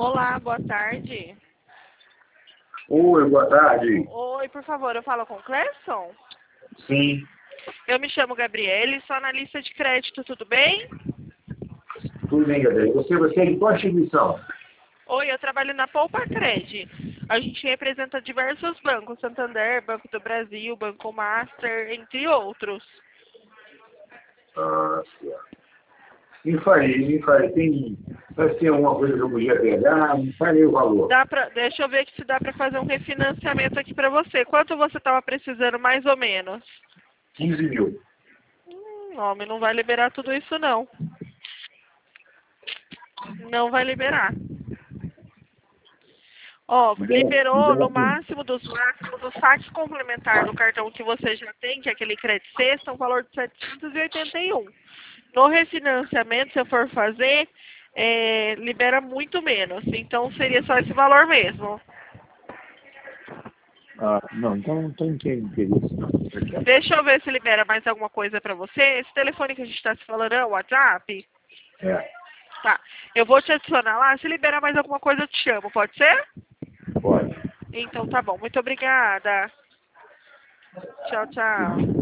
Olá, boa tarde. Oi, boa tarde. Oi, por favor, eu falo com o Cleison? Sim, Eu me chamo Gabriele, sou analista de crédito, tudo bem? tudo bem, Gabriel. Você é de qual instituição? Oi, eu trabalho na Poupa Cred. A gente representa diversos bancos, Santander, Banco do Brasil, Banco Master, entre outros. Ah, certo. Me fale. Vai ter alguma coisa que eu podia pegar? Me fale o valor. Deixa eu ver se dá para fazer um refinanciamento aqui para você. Quanto você estava precisando, mais ou menos? 15 mil. Homem, não vai liberar tudo isso, não. Não vai liberar. Ó, Me liberou dá no assim. máximo dos máximos o saque complementar do cartão que você já tem, que é aquele crédito sexta, um valor de 781. No refinanciamento, se eu for fazer, libera muito menos. Então, seria só esse valor mesmo. Ah, não, então não tem interesse, não. Deixa eu ver se libera mais alguma coisa pra você. Esse telefone que a gente está se falando é o WhatsApp? É, Tá. Eu vou te adicionar lá. Se liberar mais alguma coisa, eu te chamo. Pode ser? pode. Então, tá bom. Muito obrigada. Tchau, tchau.